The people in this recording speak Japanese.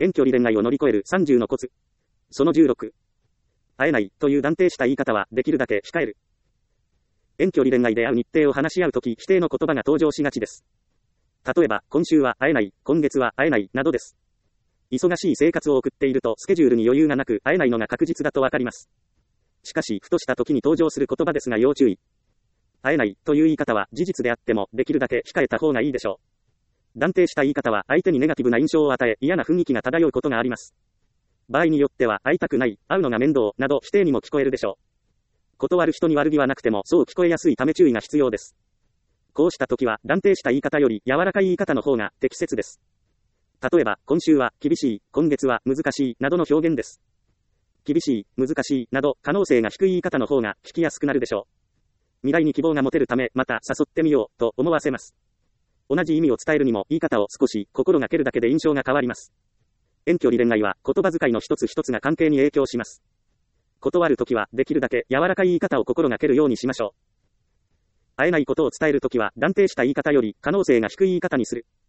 遠距離恋愛を乗り越える30のコツ。その16。会えないという断定した言い方はできるだけ控える。遠距離恋愛で会う日程を話し合うとき、否定の言葉が登場しがちです。例えば、今週は会えない、今月は会えない、などです。忙しい生活を送っているとスケジュールに余裕がなく会えないのが確実だとわかります。しかし、ふとした時に登場する言葉ですが要注意。会えないという言い方は事実であってもできるだけ控えた方がいいでしょう。断定した言い方は相手にネガティブな印象を与え嫌な雰囲気が漂うことがあります。場合によっては会いたくない、会うのが面倒など否定にも聞こえるでしょう。断る人に悪気はなくてもそう聞こえやすいため注意が必要です。こうした時は断定した言い方より柔らかい言い方の方が適切です。例えば、今週は厳しい、今月は難しい、などの表現です。厳しい、難しい、など可能性が低い言い方の方が聞きやすくなるでしょう。未来に希望が持てるためまた誘ってみようと思わせます。同じ意味を伝えるにも言い方を少し心がけるだけで印象が変わります。遠距離恋愛は言葉遣いの一つ一つが関係に影響します。断るときはできるだけ柔らかい言い方を心がけるようにしましょう。会えないことを伝えるときは断定した言い方より可能性が低い言い方にする。